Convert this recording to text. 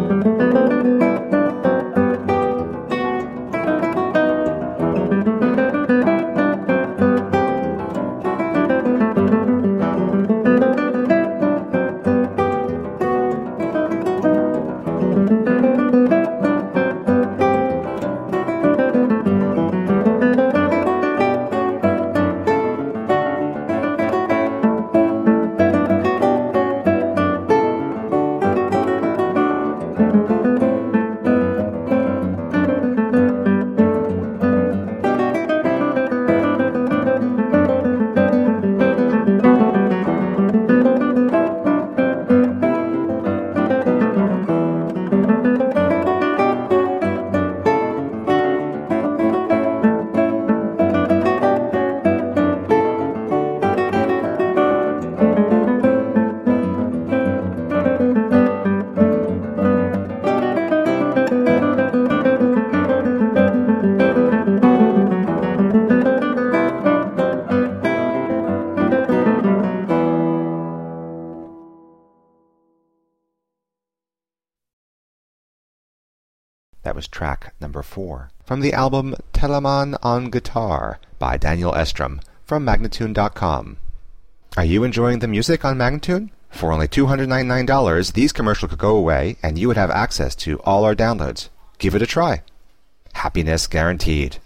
That was track number 4 from the album Telemann on Guitar by Daniel Estrom from Magnatune.com. Are you enjoying the music on Magnatune? For only $299, these commercials could go away and you would have access to all our downloads. Give it a try. Happiness guaranteed.